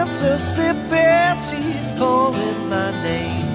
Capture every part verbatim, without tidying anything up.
Mississippi, she's calling my name.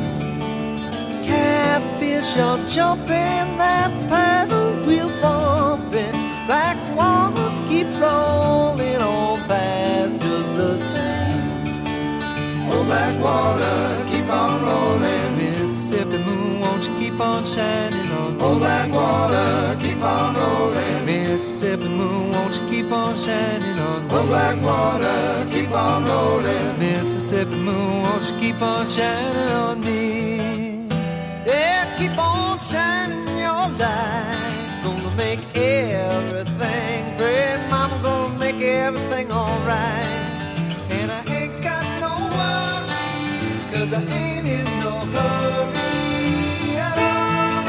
Catfish are jumping, that paddle wheel bumping. Black water keep rolling on past just the same. Oh, black water, keep on rolling. Mississippi moon, won't you keep on shining on me? Oh, black water, keep on rolling. Mississippi moon, won't you keep on shining on me? Oh, black water, keep on rolling. Mississippi moon, won't you keep on shining on me? Yeah, keep on shining your light. Gonna make everything great. Mama gonna make everything alright. And I ain't got no worries, 'cause I ain't in no hurry at all.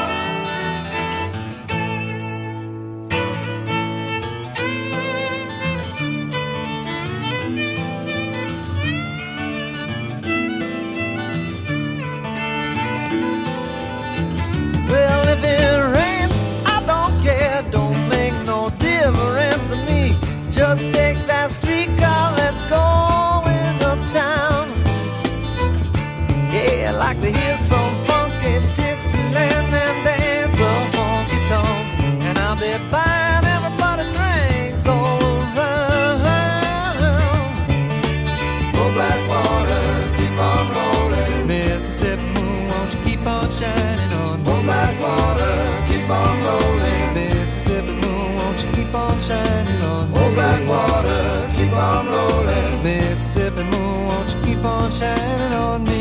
Well, if it rains, I don't care. Don't make no difference to me. Just take that streetcar, let's go in uptown. Yeah, I like to hear some funky Dixieland and dance a funky tongue. And I'll be buying everybody drinks all around. Oh, black water, keep on rolling. Mississippi moon, won't you keep on shining on me? Oh, black water, keep on rolling. Mississippi moon, won't you keep on shining on me? Oh, black water, keep on rolling. Mississippi moon, won't you keep on shining on me?